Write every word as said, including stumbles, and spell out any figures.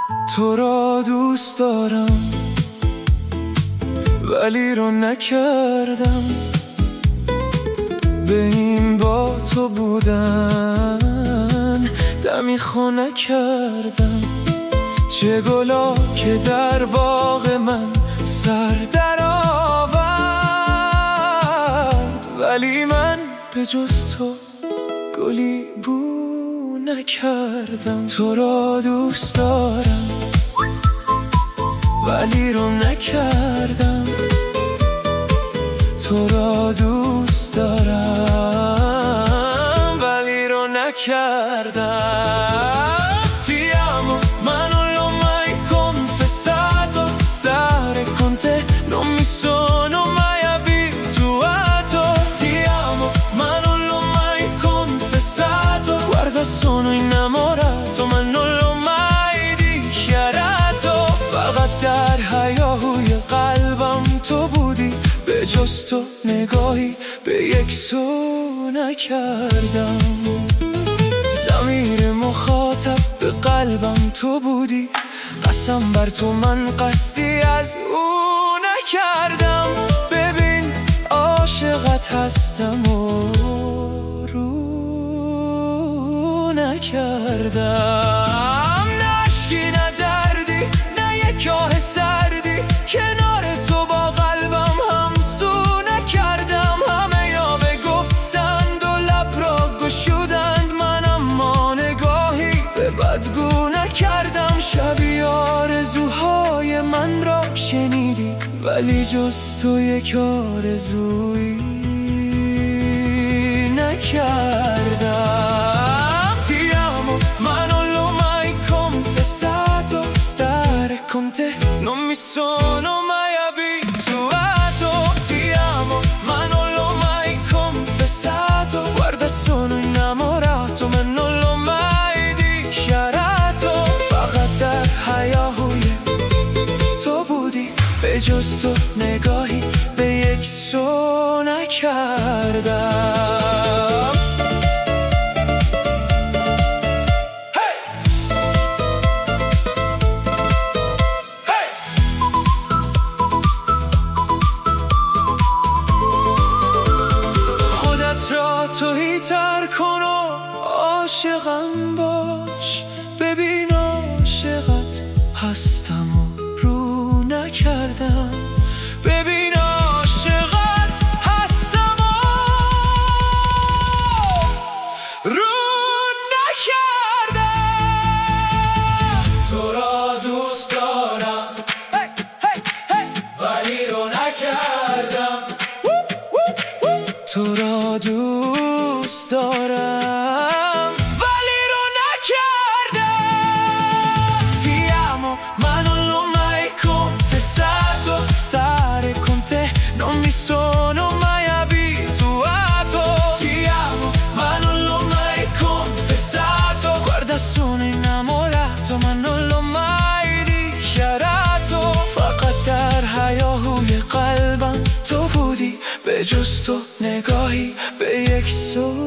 تو را دوست دارم ولی رو نکردم، به این با تو بودن دمی خو نکردم. چه گلا که در باغ من سر در آورد، ولی من به جز تو گلی بو نکردم. تو را دوست دارم ولی رو نکردم، تو را دوست دارم ولی رو نکردم. Ti amo ma non l'ho mai confessato, stare con te non mi sono mai abituato. Ti amo ma non l'ho mai confessato, guarda sono innamorato ma non l'ho mai dichiarato. فقط در هیاهوی قلبم تو بودی، به جز تو نگاهی به یک سو نکردم. ضمیر مخاطب به قلبم تو بودی، قسم بر تو من قصدی از او نکردم. ببین عاشقت هستم و رو نکردم. نه عشقی نه دردی نه یک آه سردی، کنار تو با قلبم همسو نکردم. همه یا بگفتند و لب را گشودند، من اما نگاهی به بدگو نکردم. شبی آرزوهای من را شنیدی ولی جز تو یک آرزویی نکردم. Ti amo ma non l'ho mai confessato, stare con te non mi sono mai abituato. Ti amo ma non l'ho mai confessato, guarda sono innamorato ma non l'ho mai dichiarato. فقط در هیاهوی تو بودی، به جز تو نگاهی به یک سو نکردم. تویی تر کن و عاشقم باش، ببین عاشقت هستم و رو نکردم. ببین عاشقت هستم و رو نکردم. تو را دوست دارم ولی رو نکردم، تو را دوست دارم ولی رو نکردم. Ti amo ma non l'ho mai confessato, stare con te non mi sono mai abituato. Ti amo ma non l'ho mai confessato, guarda sono innamorato ma non l'ho mai dichiarato. فقط در هیاهوی قلبم تو بودی، به جز تو نگاهی به یک سو